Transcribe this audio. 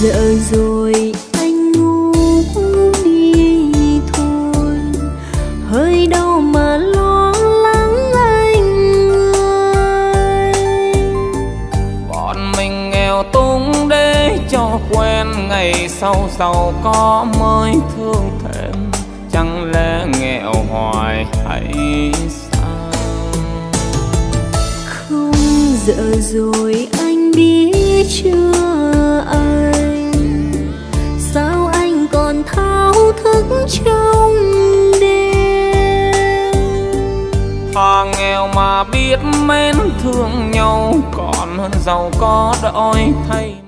Giờ rồi anh ngủ đi thôi, hơi đau mà lo lắng anh ơi. Bọn mình nghèo túng để cho quen, ngày sau giàu có mới thương thêm. Chẳng lẽ nghèo hoài hay sao? Không, giờ rồi anh biết chưa anh, sao anh còn thao thức trong đêm. Thà nghèo mà biết mến thương nhau, còn hơn giàu có đói thay.